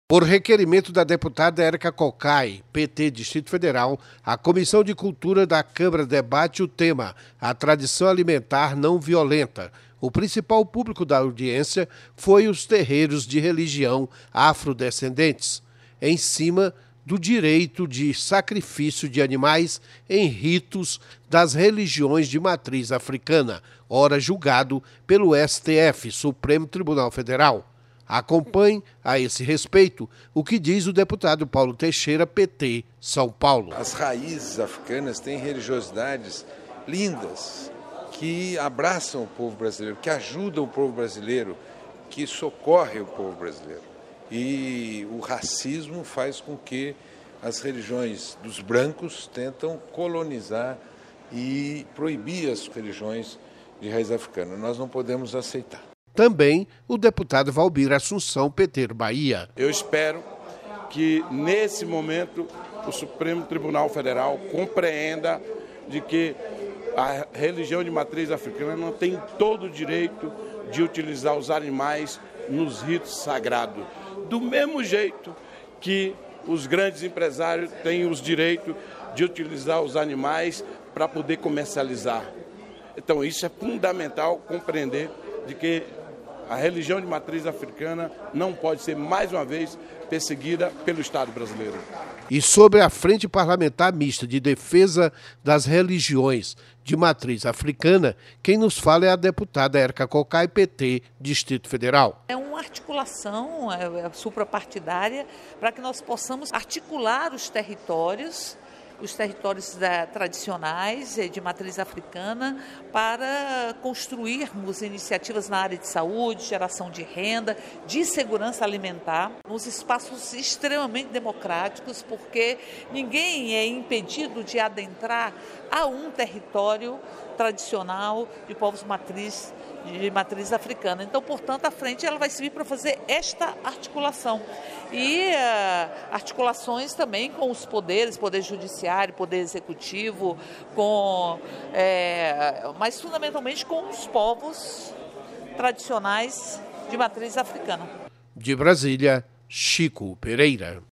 Por requerimento da deputada Érica Cocai, PT Distrito Federal, a Comissão de Cultura da Câmara debate o tema A Tradição Alimentar Não Violenta. O principal público da audiência foi os terreiros de religião afrodescendentes, em cima do direito de sacrifício de animais em ritos das religiões de matriz africana, ora julgado pelo STF, Supremo Tribunal Federal. Acompanhe, a esse respeito, o que diz o deputado Paulo Teixeira, PT, São Paulo. As raízes africanas têm religiosidades lindas, que abraçam o povo brasileiro, que ajudam o povo brasileiro, que socorrem o povo brasileiro. E o racismo faz com que as religiões dos brancos tentam colonizar e proibir as religiões de raiz africana. Nós não podemos aceitar. Também o deputado Valbir Assunção, PT Bahia. Eu espero que, nesse momento, o Supremo Tribunal Federal compreenda de que a religião de matriz africana não tem todo o direito de utilizar os animais nos ritos sagrados. Do mesmo jeito que os grandes empresários têm os direitos de utilizar os animais para poder comercializar. Então, isso é fundamental compreender de que a religião de matriz africana não pode ser, mais uma vez, perseguida pelo Estado brasileiro. E sobre a Frente Parlamentar Mista de Defesa das Religiões de Matriz Africana, quem nos fala é a deputada Érica Cocai, PT, Distrito Federal. É uma articulação suprapartidária para que nós possamos articular os territórios tradicionais de matriz africana, para construirmos iniciativas na área de saúde, geração de renda, de segurança alimentar, nos espaços extremamente democráticos, porque ninguém é impedido de adentrar a um território tradicional de povos de matriz africana. Então, portanto, a frente ela vai servir para fazer esta articulação. E articulações também com os poderes, poder judiciário, poder executivo, mas fundamentalmente com os povos tradicionais de matriz africana. De Brasília, Chico Pereira.